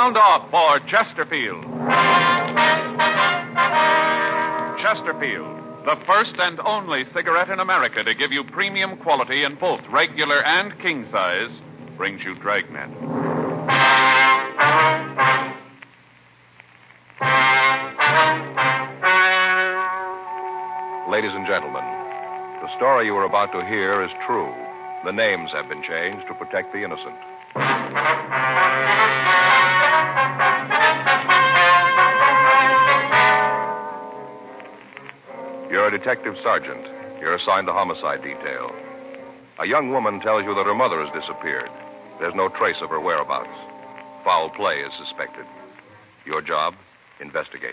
Sound off for Chesterfield. Chesterfield, the first and only cigarette in America to give you premium quality in both regular and king size, brings you Dragnet. Ladies and gentlemen, the story you are about to hear is true. The names have been changed to protect the innocent. You're a detective sergeant. You're assigned to homicide detail. A young woman tells you that her mother has disappeared. There's no trace of her whereabouts. Foul play is suspected. Your job, investigate.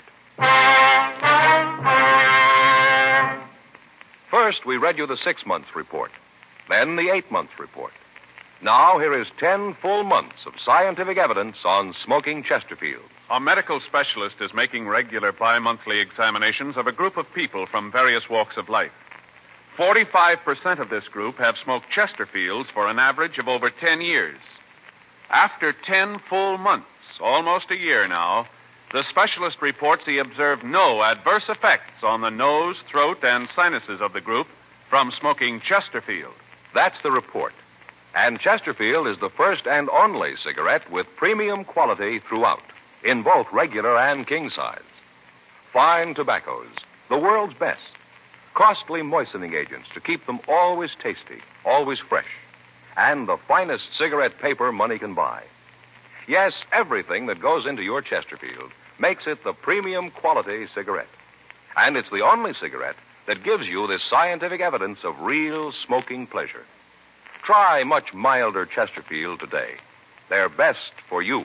First, we read you the 6-month report, then the 8-month report. Now, here is 10 full months of scientific evidence on smoking Chesterfield. A medical specialist is making regular bi-monthly examinations of a group of people from various walks of life. 45% of this group have smoked Chesterfields for an average of over 10 years. After 10 full months, almost a year now, the specialist reports he observed no adverse effects on the nose, throat, and sinuses of the group from smoking Chesterfield. That's the report. And Chesterfield is the first and only cigarette with premium quality throughout, in both regular and king size. Fine tobaccos, the world's best. Costly moistening agents to keep them always tasty, always fresh. And the finest cigarette paper money can buy. Yes, everything that goes into your Chesterfield makes it the premium quality cigarette. And it's the only cigarette that gives you this scientific evidence of real smoking pleasure. Try much milder Chesterfield today. They're best for you.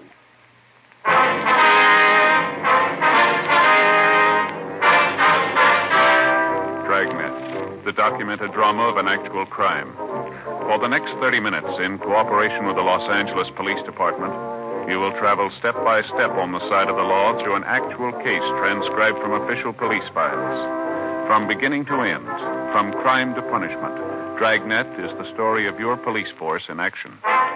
Dragnet, the documented drama of an actual crime. For the next 30 minutes, in cooperation with the Los Angeles Police Department, you will travel step by step on the side of the law through an actual case transcribed from official police files. From beginning to end, from crime to punishment, Dragnet is the story of your police force in action.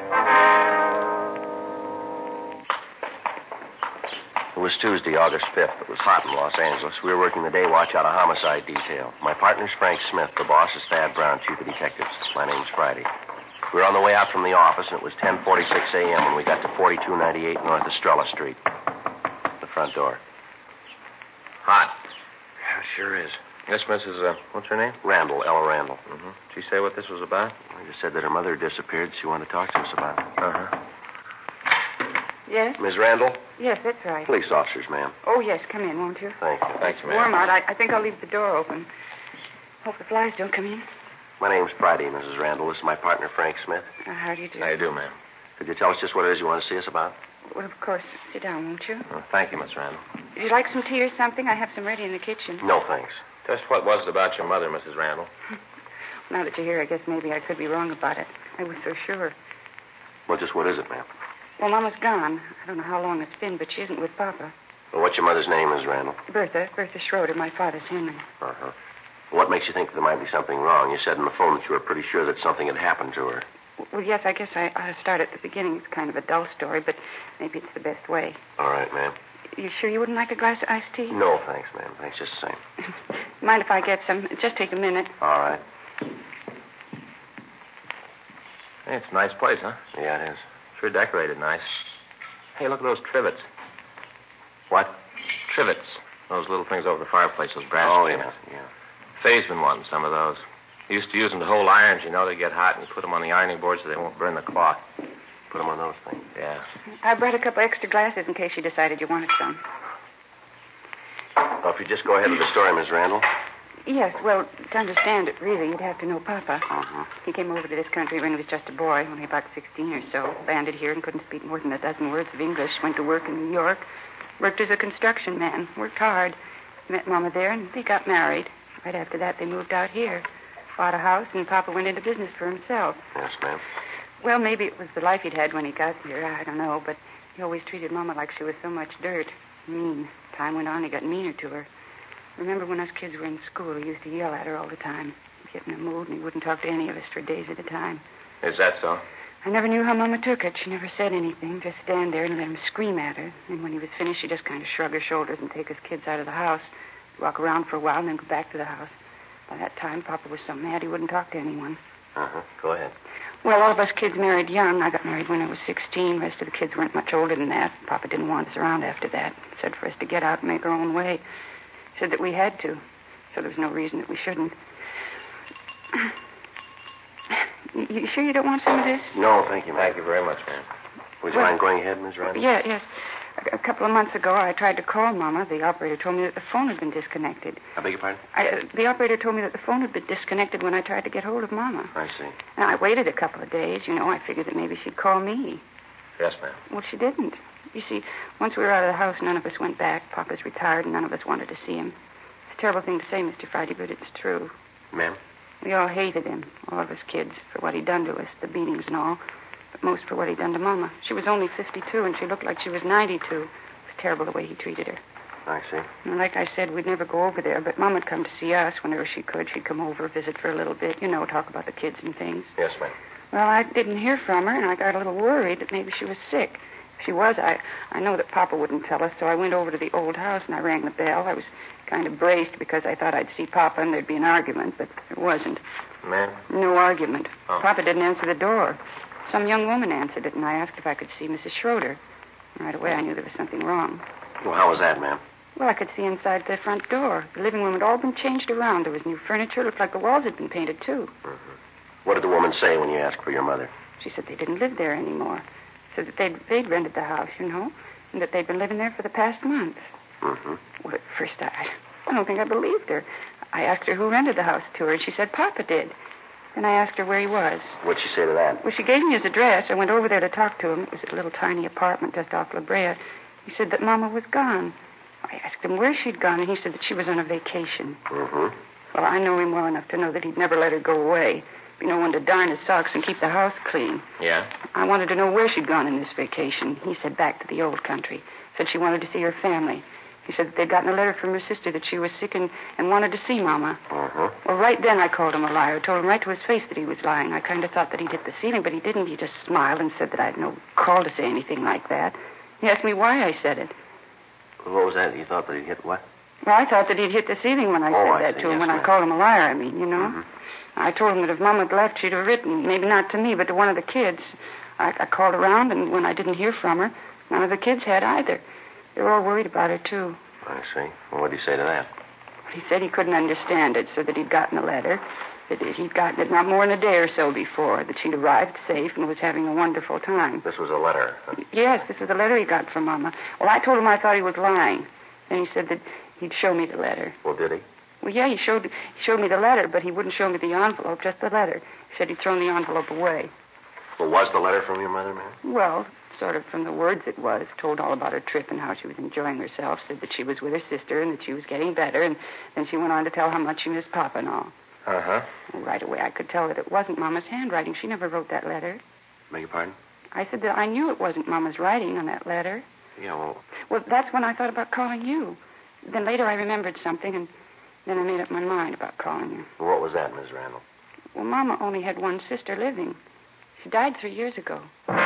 It was Tuesday, August 5th. It was hot in Los Angeles. We were working the day watch out of homicide detail. My partner's Frank Smith. The boss is Thad Brown, chief of detectives. My name's Friday. We were on the way out from the office, and it was 10:46 a.m. when we got to 4298 North Estrella Street. The front door. Hot. Yeah, sure is. This Mrs. What's her name? Randall, Ella Randall. Mm-hmm. Did she say what this was about? I just said that her mother had disappeared. She wanted to talk to us about it. Uh-huh. Yes? Ms. Randall? Yes, that's right. Police officers, ma'am. Oh, yes, come in, won't you? Thank you. Thanks, ma'am. Warm out. I think I'll leave the door open. Hope the flies don't come in. My name's Friday, Mrs. Randall. This is my partner, Frank Smith. How do you do? How you do, ma'am? Could you tell us just what it is you want to see us about? Well, of course. Sit down, won't you? Thank you, Miss Randall. Would you like some tea or something? I have some ready in the kitchen. No, thanks. Just what was it about your mother, Mrs. Randall? Now that you're here, I guess maybe I could be wrong about it. I was so sure. Well, just what is it, ma'am? Well, Mama's gone. I don't know how long it's been, but she isn't with Papa. Well, what's your mother's name, Ms. Randall? Bertha Schroeder. My father's Henry. Uh-huh. What makes you think there might be something wrong? You said on the phone that you were pretty sure that something had happened to her. Well, yes, I guess I ought to start at the beginning. It's kind of a dull story, but maybe it's the best way. All right, ma'am. You sure you wouldn't like a glass of iced tea? No, thanks, ma'am. Thanks just the same. Mind if I get some? It'll just take a minute. All right. Hey, it's a nice place, huh? Yeah, it is. Sure decorated nice. Hey, look at those trivets. What? Trivets. Those little things over the fireplace, those brass Oh, trivets. yeah. Faye's been wanting some of those. He used to use them to hold irons. You know, they get hot, and you put them on the ironing board so they won't burn the cloth. Put them on those things. Yeah. I brought a couple extra glasses in case you decided you wanted some. Well, if you just go ahead with the story, Miss Randall. Yes, well, to understand it, really, you'd have to know Papa. Uh-huh. He came over to this country when he was just a boy, only about 16 or so. Landed here and couldn't speak more than a dozen words of English. Went to work in New York. Worked as a construction man. Worked hard. Met Mama there, and they got married. Right after that, they moved out here. Bought a house, and Papa went into business for himself. Yes, ma'am. Well, maybe it was the life he'd had when he got here. I don't know, but he always treated Mama like she was so much dirt. Mean. Time went on, he got meaner to her. Remember when us kids were in school, he used to yell at her all the time. He'd get in a mood, and he wouldn't talk to any of us for days at a time. Is that so? I never knew how Mama took it. She never said anything, just stand there and let him scream at her. And when he was finished, she'd just kind of shrug her shoulders and take his kids out of the house, walk around for a while, and then go back to the house. By that time, Papa was so mad he wouldn't talk to anyone. Uh-huh. Go ahead. Well, all of us kids married young. I got married when I was 16. The rest of the kids weren't much older than that. Papa didn't want us around after that. He said for us to get out and make our own way. He said that we had to, so there was no reason that we shouldn't. You sure you don't want some of this? No, thank you, ma'am. Thank you very much, ma'am. Would you mind going ahead, Miss Randall? Yes. A couple of months ago, I tried to call Mama. The operator told me that the phone had been disconnected. I beg your pardon? The operator told me that the phone had been disconnected when I tried to get hold of Mama. I see. And I waited a couple of days. I figured that maybe she'd call me. Yes, ma'am. Well, she didn't. You see, once we were out of the house, none of us went back. Papa's retired, and none of us wanted to see him. It's a terrible thing to say, Mr. Friday, but it's true. Ma'am? We all hated him, all of us kids, for what he'd done to us, the beatings and all. But most for what he'd done to Mama. She was only 52, and she looked like she was 92. It was terrible the way he treated her. I see. And like I said, we'd never go over there, but Mama'd come to see us whenever she could. She'd come over, visit for a little bit, talk about the kids and things. Yes, ma'am. Well, I didn't hear from her, and I got a little worried that maybe she was sick. If she was, I know that Papa wouldn't tell us, so I went over to the old house and I rang the bell. I was kind of braced because I thought I'd see Papa and there'd be an argument, but there wasn't. Ma'am? No argument. Oh. Papa didn't answer the door. Some young woman answered it, and I asked if I could see Mrs. Schroeder. Right away, I knew there was something wrong. Well, how was that, ma'am? Well, I could see inside the front door. The living room had all been changed around. There was new furniture. It looked like the walls had been painted, too. Mm-hmm. What did the woman say when you asked for your mother? She said they didn't live there anymore. Said that they'd rented the house, and that they'd been living there for the past month. Mm-hmm. Well, at first, I don't think I believed her. I asked her who rented the house to her, and she said Papa did. Then I asked her where he was. What'd she say to that? Well, she gave me his address. I went over there to talk to him. It was a little tiny apartment just off La Brea. He said that Mama was gone. I asked him where she'd gone, and he said that she was on a vacation. Mm-hmm. Well, I know him well enough to know that he'd never let her go away. Be no one to darn his socks and keep the house clean. Yeah? I wanted to know where she'd gone in this vacation. He said back to the old country. Said she wanted to see her family. He said that they'd gotten a letter from her sister that she was sick and wanted to see Mama. Mm-hmm. Well, right then I called him a liar. Told him right to his face that he was lying. I kind of thought that he'd hit the ceiling, but he didn't. He just smiled and said that I had no call to say anything like that. He asked me why I said it. What was that? You thought that he'd hit what? Well, I thought that he'd hit the ceiling when I said that to him, when I called him a liar, I mean. Mm-hmm. I told him that if Mama had left, she'd have written, maybe not to me, but to one of the kids. I called around, and when I didn't hear from her, none of the kids had either. They were all worried about her, too. I see. Well, what did he say to that? He said he couldn't understand it, so that he'd gotten a letter. That he'd gotten it not more than a day or so before, that she'd arrived safe and was having a wonderful time. This was a letter, huh? Yes, this was a letter he got from Mama. Well, I told him I thought he was lying. Then he said that he'd show me the letter. Well, did he? Well, yeah, he showed me the letter, but he wouldn't show me the envelope, just the letter. He said he'd thrown the envelope away. Well, was the letter from your mother, ma'am? Well, sort of from the words it was. Told all about her trip and how she was enjoying herself. Said that she was with her sister and that she was getting better. And then she went on to tell how much she missed Papa and all. Uh-huh. Well, right away, I could tell that it wasn't Mama's handwriting. She never wrote that letter. Beg your pardon? I said that I knew it wasn't Mama's writing on that letter. Yeah, well... Well, that's when I thought about calling you. Then later I remembered something, and then I made up my mind about calling you. What was that, Miss Randall? Well, Mama only had one sister living. She died 3 years ago.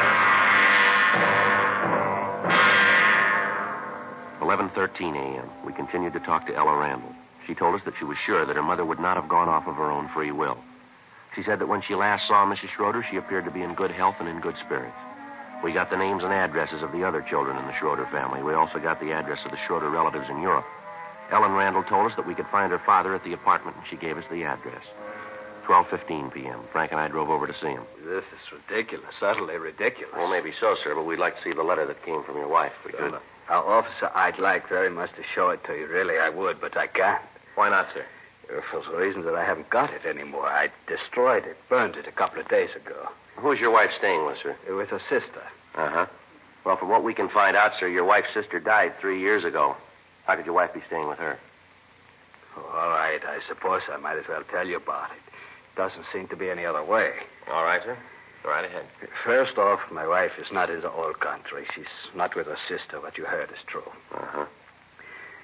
11:13 a.m. We continued to talk to Ella Randall. She told us that she was sure that her mother would not have gone off of her own free will. She said that when she last saw Mrs. Schroeder, she appeared to be in good health and in good spirits. We got the names and addresses of the other children in the Schroeder family. We also got the address of the Schroeder relatives in Europe. Ellen Randall told us that we could find her father at the apartment, and she gave us the address. 12:15 p.m. Frank and I drove over to see him. This is ridiculous, utterly ridiculous. Well, maybe so, sir, but we'd like to see the letter that came from your wife. We could. Officer, I'd like very much to show it to you. Really, I would, but I can't. Why not, sir? For the reason that I haven't got it anymore. I destroyed it, burned it a couple of days ago. Who's your wife staying with, sir? With her sister. Uh-huh. Well, from what we can find out, sir, your wife's sister died 3 years ago. How could your wife be staying with her? Oh, all right, I suppose I might as well tell you about it. Doesn't seem to be any other way. All right, sir. Go right ahead. First off, my wife is not in the old country. She's not with her sister. What you heard is true. Uh-huh.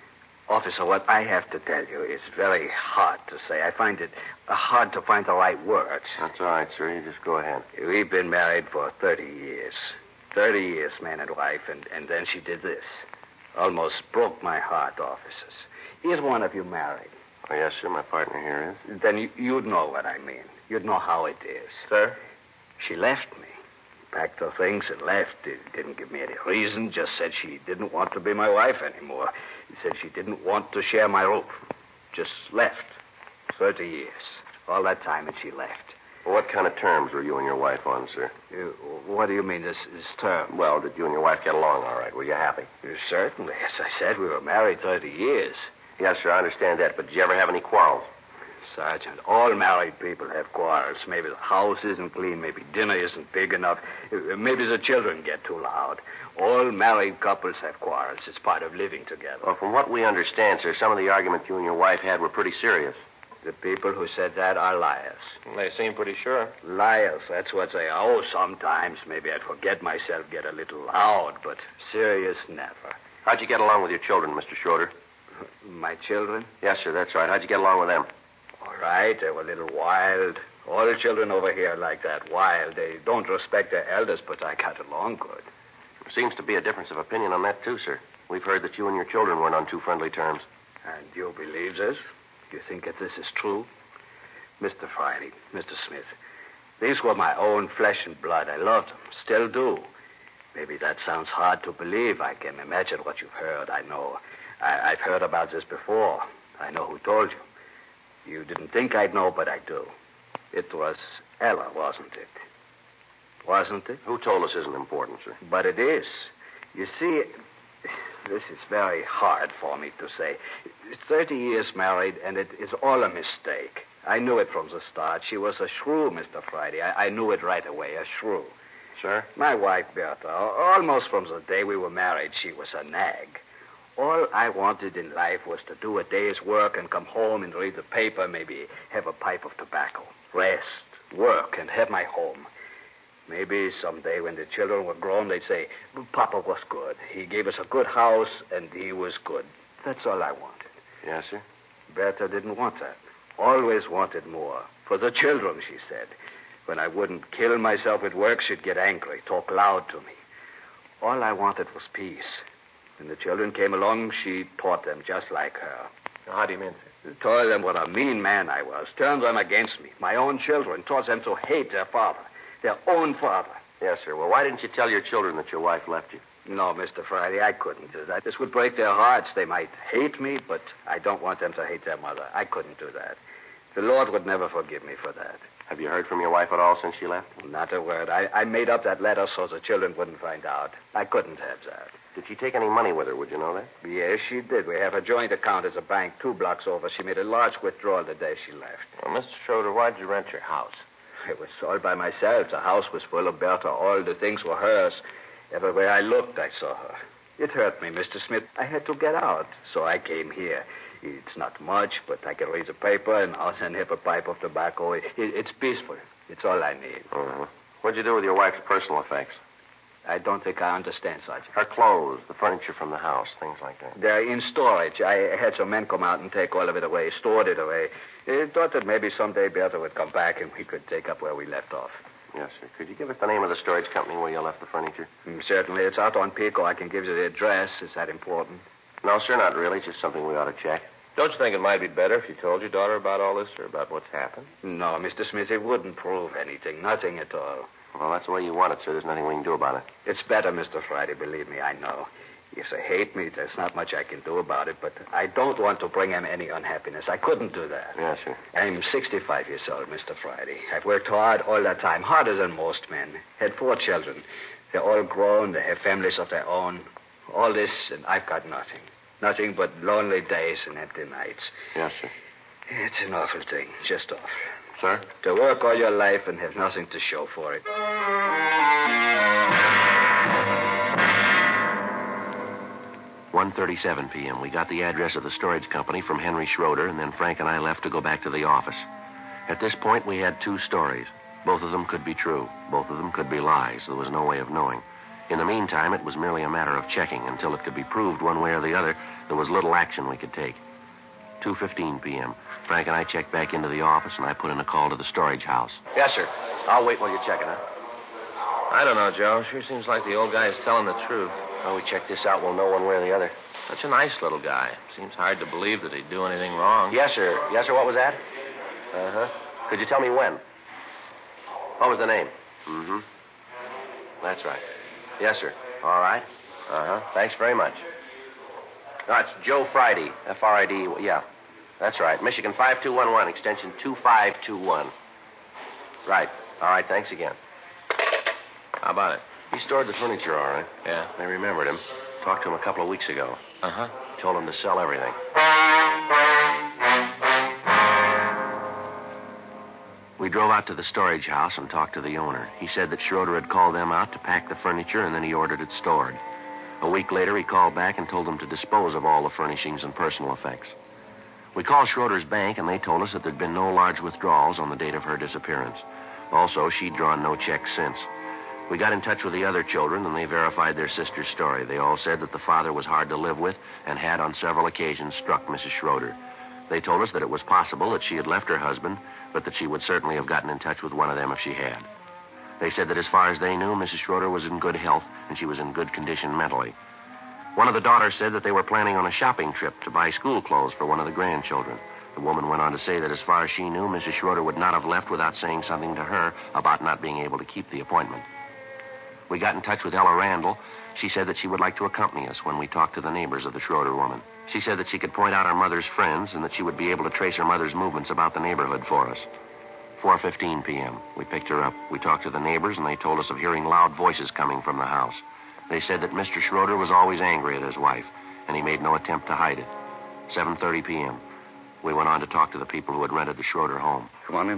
Officer, what I have to tell you is very hard to say. I find it hard to find the right words. That's all right, sir. You just go ahead. We've been married for 30 years. 30 years, man and wife, and then she did this. Almost broke my heart, officers. Is one of you married? Oh, yes, sir. My partner here is. Then you'd know what I mean. You'd know how it is. Sir? She left me. Packed her things and left. Didn't give me any reason. Just said she didn't want to be my wife anymore. Said she didn't want to share my roof. Just left. 30 years. All that time and she left. Well, what kind of terms were you and your wife on, sir? What do you mean, this term? Well, did you and your wife get along all right? Were you happy? Certainly. As I said, we were married 30 years. Yes, sir, I understand that. But did you ever have any quarrels? Sergeant, all married people have quarrels. Maybe the house isn't clean. Maybe dinner isn't big enough. Maybe the children get too loud. All married couples have quarrels. It's part of living together. Well, from what we understand, sir, some of the arguments you and your wife had were pretty serious. The people who said that are liars. They seem pretty sure. Liars, that's what they are. Oh, sometimes maybe I'd forget myself, get a little loud, but serious, never. How'd you get along with your children, Mr. Schroeder? My children? Yes, sir, that's right. How'd you get along with them? All right, they were a little wild. All the children over here are like that, wild. They don't respect their elders, but I got along good. There seems to be a difference of opinion on that, too, sir. We've heard that you and your children weren't on too friendly terms. And you believe this? You think that this is true? Mr. Friday, Mr. Smith, these were my own flesh and blood. I loved them, still do. Maybe that sounds hard to believe. I can imagine what you've heard. I know. I've heard about this before. I know who told you. You didn't think I'd know, but I do. It was Ella, wasn't it? Wasn't it? Who told us isn't important, sir? But it is. You see, this is very hard for me to say. 30 years married, and it is all a mistake. I knew it from the start. She was a shrew, Mr. Friday. I knew it right away, a shrew. Sir? My wife, Bertha, almost from the day we were married, she was a nag. All I wanted in life was to do a day's work and come home and read the paper, maybe have a pipe of tobacco, rest, work, and have my home. Maybe someday when the children were grown, they'd say, Papa was good. He gave us a good house, and he was good. That's all I wanted. Yes, sir? Bertha didn't want that. Always wanted more. For the children, she said. When I wouldn't kill myself at work, she'd get angry, talk loud to me. All I wanted was peace. When the children came along, she taught them just like her. How do you mean, sir? Told them what a mean man I was. Turned them against me. My own children. Taught them to hate their father. Their own father. Yes, sir. Well, why didn't you tell your children that your wife left you? No, Mr. Friday, I couldn't do that. This would break their hearts. They might hate me, but I don't want them to hate their mother. I couldn't do that. The Lord would never forgive me for that. Have you heard from your wife at all since she left? Not a word. I made up that letter so the children wouldn't find out. I couldn't have that. Did she take any money with her? Would you know that? Yes, she did. We have a joint account as a bank 2 blocks over. She made a large withdrawal the day she left. Well, Mr. Schroeder, why'd you rent your house? It was all by myself. The house was full of Bertha. All the things were hers. Everywhere I looked, I saw her. It hurt me, Mr. Smith. I had to get out, so I came here. It's not much, but I can read the paper and I'll send have a pipe of tobacco. It's peaceful. It's all I need. Uh-huh. What'd you do with your wife's personal effects? I don't think I understand, Sergeant. Her clothes, the furniture from the house, things like that. They're in storage. I had some men come out and take all of it away, stored it away. I thought that maybe someday Bertha would come back and we could take up where we left off. Yes, sir. Could you give us the name of the storage company where you left the furniture? Certainly. It's out on Pico. I can give you the address. Is that important? No, sir, not really. Just something we ought to check. Don't you think it might be better if you told your daughter about all this or about what's happened? No, Mr. Smith, it wouldn't prove anything. Nothing at all. Well, that's the way you want it, sir. There's nothing we can do about it. It's better, Mr. Friday, believe me, I know. If they hate me, there's not much I can do about it, but I don't want to bring them any unhappiness. I couldn't do that. Yes, sir. I'm 65 years old, Mr. Friday. I've worked hard all that time, harder than most men. Had 4 children. They're all grown. They have families of their own. All this, and I've got nothing. Nothing but lonely days and empty nights. Yes, sir. It's an awful thing, just awful. Sir? To work all your life and have nothing to show for it. 1:37 p.m. We got the address of the storage company from Henry Schroeder, and then Frank and I left to go back to the office. At this point, we had 2 stories. Both of them could be true. Both of them could be lies. There was no way of knowing. In the meantime, it was merely a matter of checking. Until it could be proved one way or the other, there was little action we could take. 2:15 p.m. Frank and I checked back into the office, and I put in a call to the storage house. Yes, sir. I'll wait while you're checking, huh? I don't know, Joe. Sure seems like the old guy is telling the truth. Well, we check this out, we'll know one way or the other. Such a nice little guy. Seems hard to believe that he'd do anything wrong. Yes, sir. Yes, sir. What was that? Uh-huh. Could you tell me when? What was the name? Mm-hmm. That's right. Yes, sir. All right. Uh-huh. Thanks very much. No, it's Joe Friday. F-R-I-D. Yeah. That's right. Michigan 5211, extension 2521. Right. All right. Thanks again. How about it? He stored the furniture, all right. Yeah. I remembered him. Talked to him a couple of weeks ago. Uh-huh. Told him to sell everything. We drove out to the storage house and talked to the owner. He said that Schroeder had called them out to pack the furniture, and then he ordered it stored. A week later, he called back and told them to dispose of all the furnishings and personal effects. We called Schroeder's bank, and they told us that there'd been no large withdrawals on the date of her disappearance. Also, she'd drawn no checks since. We got in touch with the other children, and they verified their sister's story. They all said that the father was hard to live with and had, on several occasions, struck Mrs. Schroeder. They told us that it was possible that she had left her husband, but that she would certainly have gotten in touch with one of them if she had. They said that as far as they knew, Mrs. Schroeder was in good health, and she was in good condition mentally. One of the daughters said that they were planning on a shopping trip to buy school clothes for one of the grandchildren. The woman went on to say that as far as she knew, Mrs. Schroeder would not have left without saying something to her about not being able to keep the appointment. We got in touch with Ella Randall. She said that she would like to accompany us when we talked to the neighbors of the Schroeder woman. She said that she could point out our mother's friends and that she would be able to trace her mother's movements about the neighborhood for us. 4:15 p.m. We picked her up. We talked to the neighbors, and they told us of hearing loud voices coming from the house. They said that Mr. Schroeder was always angry at his wife, and he made no attempt to hide it. 7:30 p.m. We went on to talk to the people who had rented the Schroeder home. Come on in.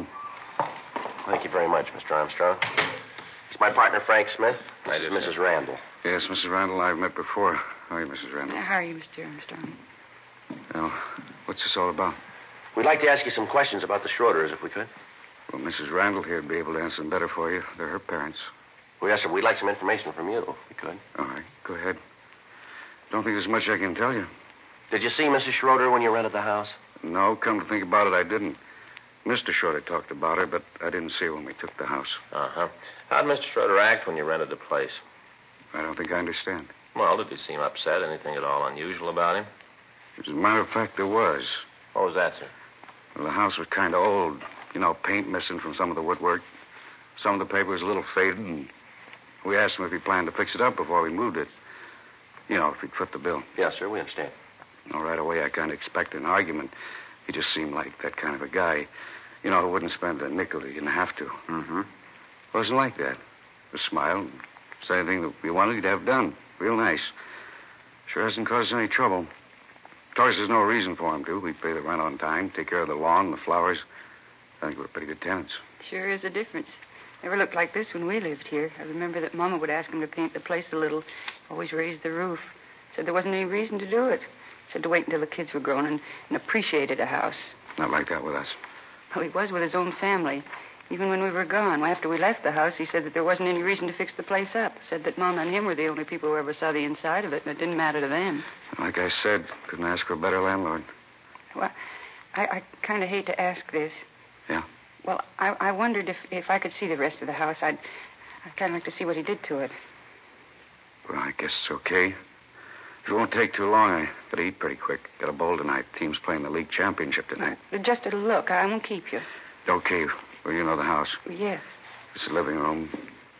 Thank you very much, Mr. Armstrong. It's my partner, Frank Smith. Hi, dear. Mrs. Randall. Yes, Mrs. Randall, I've met before. How are you, Mrs. Randall? How are you, Mr. Armstrong? Well, what's this all about? We'd like to ask you some questions about the Schroeders, if we could. Well, Mrs. Randall here would be able to answer them better for you. They're her parents. Well, yes, sir. We'd like some information from you, if we could. All right, go ahead. Don't think there's much I can tell you. Did you see Mrs. Schroeder when you rented the house? No, come to think about it, I didn't. Mr. Schroeder talked about her, but I didn't see her when we took the house. Uh-huh. How'd Mr. Schroeder act when you rented the place? I don't think I understand. Well, did he seem upset? Anything at all unusual about him? As a matter of fact, there was. What was that, sir? Well, the house was kind of old. You know, paint missing from some of the woodwork. Some of the paper was a little faded, and we asked him if he planned to fix it up before we moved it. You know, if he'd foot the bill. Yes, sir. We understand. Well, right away, I kind of expected an argument. He just seemed like that kind of a guy, you know, who wouldn't spend a nickel he didn't have to. Mm-hmm. Wasn't like that. Just smiled, say anything that we wanted, he'd have done. Real nice. Sure hasn't caused any trouble. Of course, there's no reason for him to. We pay the rent on time, take care of the lawn, the flowers. I think we're pretty good tenants. Sure is a difference. Never looked like this when we lived here. I remember that Mama would ask him to paint the place a little. Always raised the roof. Said there wasn't any reason to do it. Said to wait until the kids were grown and appreciated a house. Not like that with us. Well, he was with his own family. Even when we were gone, after we left the house, he said that there wasn't any reason to fix the place up. Said that Mama and him were the only people who ever saw the inside of it, and it didn't matter to them. Like I said, couldn't ask for a better landlord. Well, I kind of hate to ask this. Yeah? Well, I wondered if I could see the rest of the house. I'd kind of like to see what he did to it. Well, I guess it's okay. If it won't take too long, I gotta eat pretty quick. Got a bowl tonight. Team's playing the league championship tonight. Just a look. I won't keep you. Okay. Well, you know the house. Yes. This is the living room.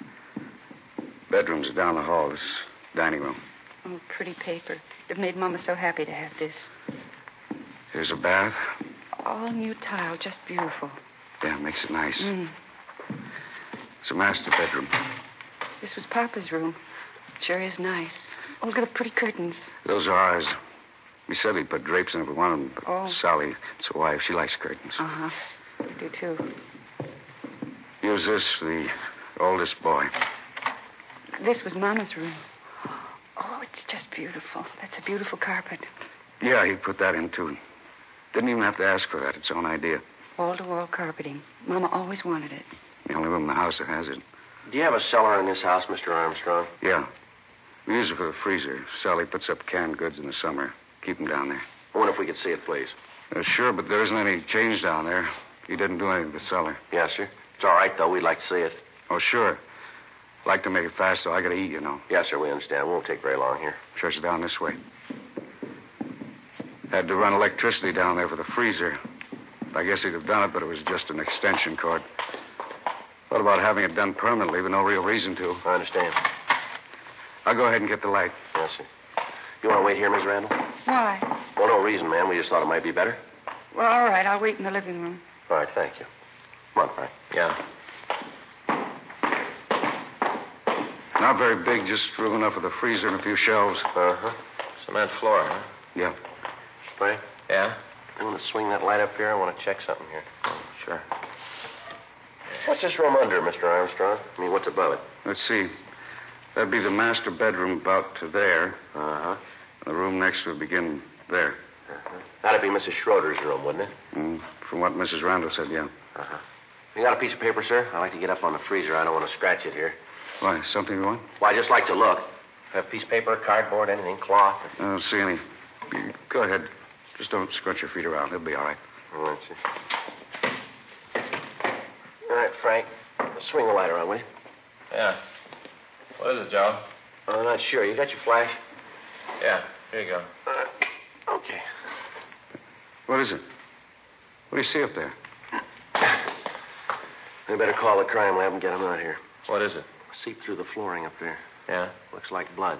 Bedrooms are down the hall. This is dining room. Oh, pretty paper. It made Mama so happy to have this. Here's a bath. All new tile. Just beautiful. Yeah, makes it nice. Mm. It's a master bedroom. This was Papa's room. Sure is nice. Oh, look at the pretty curtains. Those are ours. We said we'd put drapes in if we wanted them, but Sally, it's a wife. She likes curtains. Uh-huh. We do, too. Use this for the oldest boy. This was Mama's room. Oh, it's just beautiful. That's a beautiful carpet. Yeah, he put that in, too. Didn't even have to ask for that. It's his own idea. Wall-to-wall carpeting. Mama always wanted it. The only room in the house that has it. Do you have a cellar in this house, Mr. Armstrong? Yeah. We use it for the freezer. Sally puts up canned goods in the summer. Keep them down there. I wonder if we could see it, please. Sure, but there isn't any change down there. He didn't do anything to the cellar. Yes, sir. It's all right, though. We'd like to see it. Oh, sure. Like to make it fast, so I got to eat, you know. Yes, sir, we understand. It won't take very long here. Shuts it down this way. Had to run electricity down there for the freezer. I guess he'd have done it, but it was just an extension cord. Thought about having it done permanently, but no real reason to. I understand. I'll go ahead and get the light. Yes, sir. You want to wait here, Miss Randall? Why? Well, no reason, ma'am. We just thought it might be better. Well, all right. I'll wait in the living room. All right, thank you. Come on, Frank. Yeah. Not very big, just room enough for the freezer and a few shelves. Uh-huh. Cement floor, huh? Yeah. Frank, Yeah? you want to swing that light up here? I want to check something here. Oh, sure. What's this room under, Mr. Armstrong? I mean, what's above it? Let's see. That'd be the master bedroom about to there. Uh-huh. The room next would begin there. Uh-huh. That'd be Mrs. Schroeder's room, wouldn't it? From what Mrs. Randall said, yeah. Uh-huh. You got a piece of paper, sir? I'd like to get up on the freezer. I don't want to scratch it here. Why, something you want? Well, I just like to look. Have a piece of paper, cardboard, anything, cloth? I don't see any. Go ahead. Just don't scrunch your feet around. It'll be all right. All right, sir. All right, Frank. Swing the light around, will you? Yeah. What is it, Joe? I'm not sure. You got your flash? Yeah, here you go. Okay. What is it? What do you see up there? We better call the crime lab and get them out here. What is it? See through the flooring up there. Yeah? Looks like blood.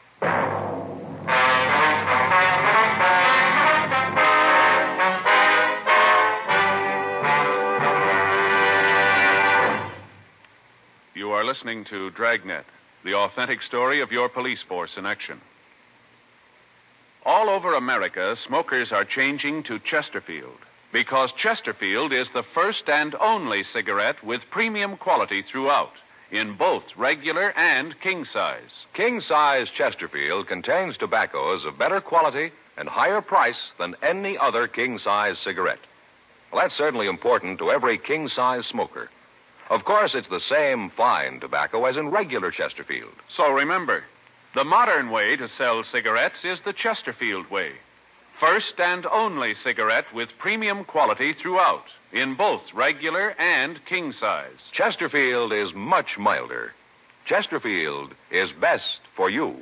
You are listening to Dragnet, the authentic story of your police force in action. All over America, smokers are changing to Chesterfield because Chesterfield is the first and only cigarette with premium quality throughout, in both regular and king size. King size Chesterfield contains tobaccos of better quality and higher price than any other king size cigarette. Well, that's certainly important to every king size smoker. Of course, it's the same fine tobacco as in regular Chesterfield. So remember, the modern way to sell cigarettes is the Chesterfield way. First and only cigarette with premium quality throughout, in both regular and king size. Chesterfield is much milder. Chesterfield is best for you.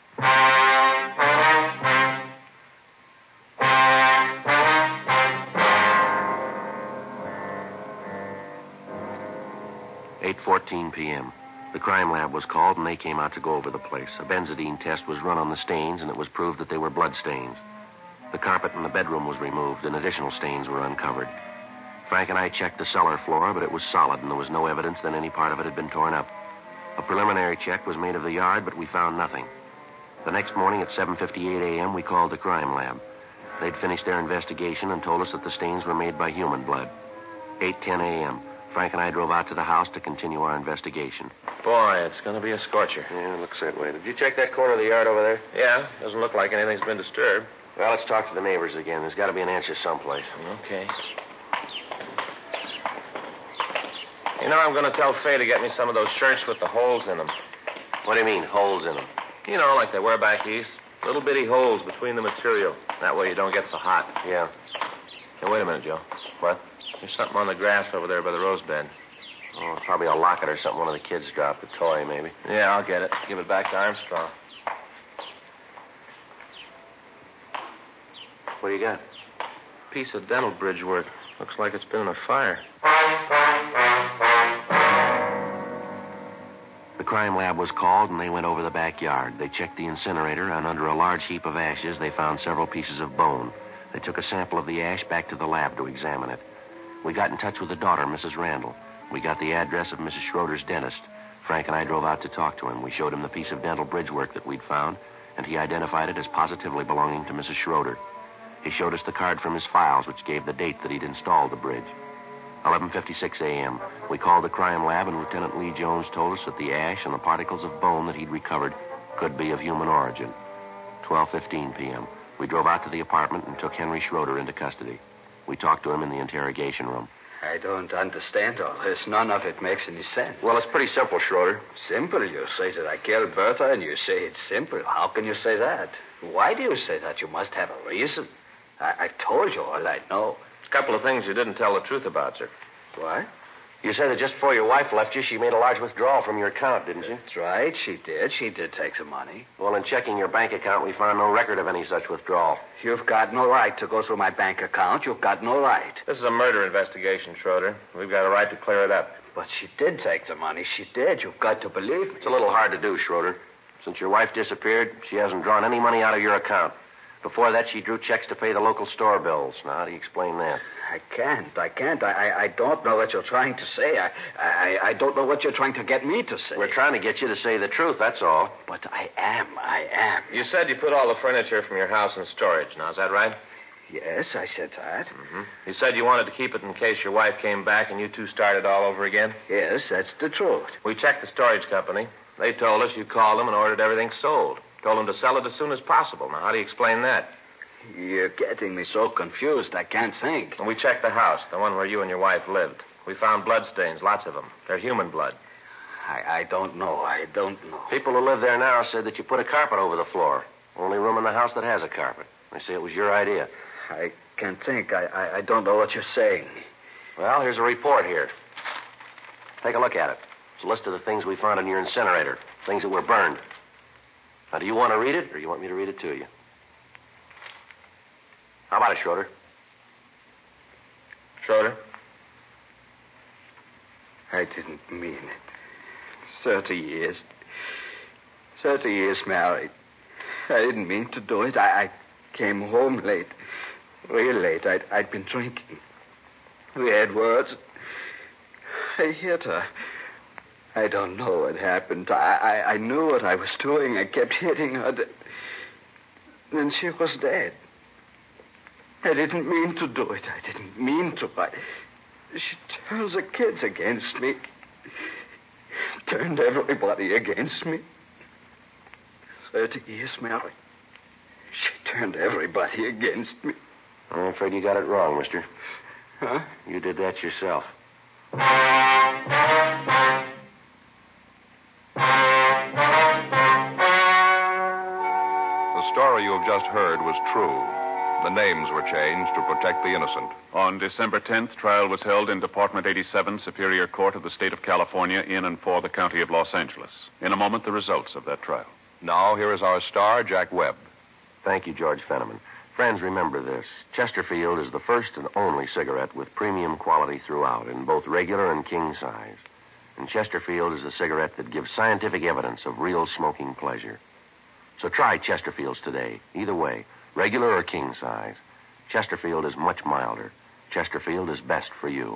8:14 p.m. The crime lab was called, and they came out to go over the place. A benzodine test was run on the stains, and it was proved that they were blood stains. The carpet in the bedroom was removed, and additional stains were uncovered. Frank and I checked the cellar floor, but it was solid, and there was no evidence that any part of it had been torn up. A preliminary check was made of the yard, but we found nothing. The next morning at 7:58 a.m., we called the crime lab. They'd finished their investigation and told us that the stains were made by human blood. 8:10 a.m., Frank and I drove out to the house to continue our investigation. Boy, it's going to be a scorcher. Yeah, it looks that way. Did you check that corner of the yard over there? Yeah, doesn't look like anything's been disturbed. Well, let's talk to the neighbors again. There's got to be an answer someplace. Okay. You know, I'm going to tell Fay to get me some of those shirts with the holes in them. What do you mean, holes in them? You know, like they wear back east. Little bitty holes between the material. That way you don't get so hot. Yeah. Hey, wait a minute, Joe. What? There's something on the grass over there by the rose bed. Oh, probably a locket or something one of the kids dropped. A toy, maybe. Yeah, I'll get it. Give it back to Armstrong. What do you got? Piece of dental bridge work. Looks like it's been in a fire. The crime lab was called, and they went over the backyard. They checked the incinerator, and under a large heap of ashes, they found several pieces of bone. They took a sample of the ash back to the lab to examine it. We got in touch with the daughter, Mrs. Randall. We got the address of Mrs. Schroeder's dentist. Frank and I drove out to talk to him. We showed him the piece of dental bridge work that we'd found, and he identified it as positively belonging to Mrs. Schroeder. He showed us the card from his files, which gave the date that he'd installed the bridge. 11:56 a.m. We called the crime lab, and Lieutenant Lee Jones told us that the ash and the particles of bone that he'd recovered could be of human origin. 12:15 p.m. We drove out to the apartment and took Henry Schroeder into custody. We talked to him in the interrogation room. I don't understand all this. None of it makes any sense. Well, it's pretty simple, Schroeder. Simple? You say that I killed Bertha, and you say it's simple. How can you say that? Why do you say that? You must have a reason. I've told you all I know. There's a couple of things you didn't tell the truth about, sir. What? You said that just before your wife left you, she made a large withdrawal from your account, didn't you? That's right. She did. She did take some money. Well, in checking your bank account, we found no record of any such withdrawal. You've got no right to go through my bank account. You've got no right. This is a murder investigation, Schroeder. We've got a right to clear it up. But she did take the money. She did. You've got to believe me. It's a little hard to do, Schroeder. Since your wife disappeared, she hasn't drawn any money out of your account. Before that, she drew checks to pay the local store bills. Now, how do you explain that? I can't. I don't know what you're trying to say. I don't know what you're trying to get me to say. We're trying to get you to say the truth, that's all. But I am. You said you put all the furniture from your house in storage. Now, is that right? Yes, I said that. Mm-hmm. You said you wanted to keep it in case your wife came back and you two started all over again? Yes, that's the truth. We checked the storage company. They told us you called them and ordered everything sold. Told them to sell it as soon as possible. Now, how do you explain that? You're getting me so confused, I can't think. And we checked the house, the one where you and your wife lived. We found bloodstains, lots of them. They're human blood. I don't know. People who live there now said that you put a carpet over the floor. Only room in the house that has a carpet. They say it was your idea. I can't think. I don't know what you're saying. Well, here's a report here. Take a look at it. It's a list of the things we found in your incinerator. Things that were burned. Now, do you want to read it, or do you want me to read it to you? How about it, Schroeder? Schroeder? I didn't mean it. 30 years. 30 years married. I didn't mean to do it. I came home late. Real late. I'd been drinking. We had words. I hit her. I don't know what happened. I knew what I was doing. I kept hitting her. Then she was dead. I didn't mean to do it. I didn't mean to. She turns the kids against me. Turned everybody against me. 30 years married. She turned everybody against me. I'm afraid you got it wrong, mister. Huh? You did that yourself. The story you have just heard was true. The names were changed to protect the innocent. On December 10th, trial was held in Department 87, Superior Court of the State of California, in and for the County of Los Angeles. In a moment, the results of that trial. Now, here is our star, Jack Webb. Thank you, George Fenneman. Friends, remember this. Chesterfield is the first and only cigarette with premium quality throughout, in both regular and king size. And Chesterfield is the cigarette that gives scientific evidence of real smoking pleasure. So try Chesterfields today. Either way, regular or king size. Chesterfield is much milder. Chesterfield is best for you.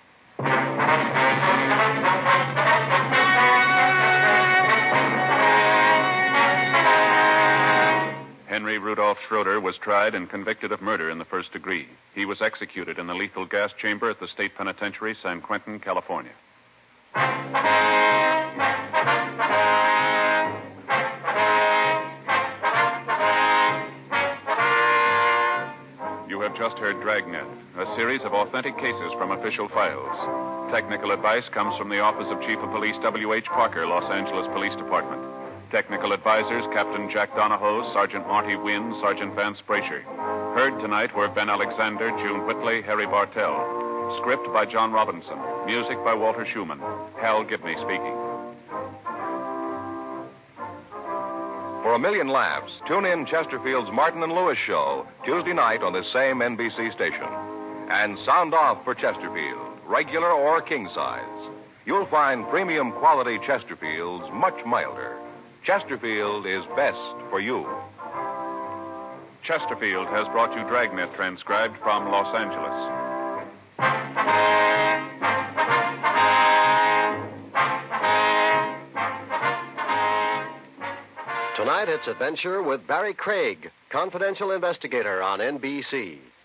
Henry Rudolph Schroeder was tried and convicted of murder in the first degree. He was executed in the lethal gas chamber at the State Penitentiary, San Quentin, California. You have just heard Dragnet, a series of authentic cases from official files. Technical advice comes from the Office of Chief of Police W.H. Parker, Los Angeles Police Department. Technical advisors, Captain Jack Donahoe, Sergeant Marty Wynn, Sergeant Vance Brasher. Heard tonight were Ben Alexander, June Whitley, Harry Bartell. Script by John Robinson. Music by Walter Schumann. Hal Gibney speaking. For a million laughs, tune in Chesterfield's Martin and Lewis show Tuesday night on this same NBC station. And sound off for Chesterfield, regular or king size. You'll find premium quality Chesterfields much milder. Chesterfield is best for you. Chesterfield has brought you Dragnet, transcribed from Los Angeles. Tonight, it's Adventure with Barry Craig, confidential investigator on NBC.